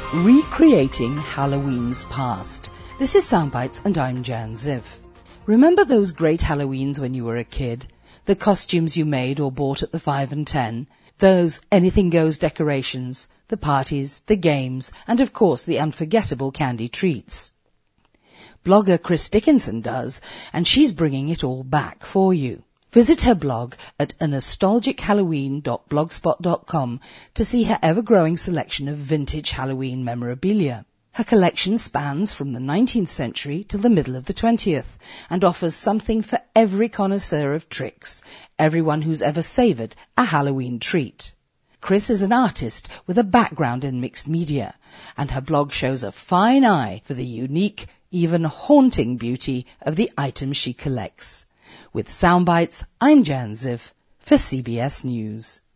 Recreating Halloween's Past. This is Soundbites and I'm Jan Ziv. Remember those great Halloweens when you were a kid? The costumes you made or bought at the 5 and 10? Those anything-goes decorations, the parties, the games, and of course the unforgettable candy treats. Blogger Chris Dickinson does, and she's bringing it all back for you. Visit her blog at anostalgichalloween.blogspot.com to see her ever-growing selection of vintage Halloween memorabilia. Her collection spans from the 19th century till the middle of the 20th and offers something for every connoisseur of tricks, everyone who's ever savoured a Halloween treat. Chris is an artist with a background in mixed media, and her blog shows a fine eye for the unique, even haunting beauty of the items she collects. With Soundbites, I'm Jan Ziv for CBS News.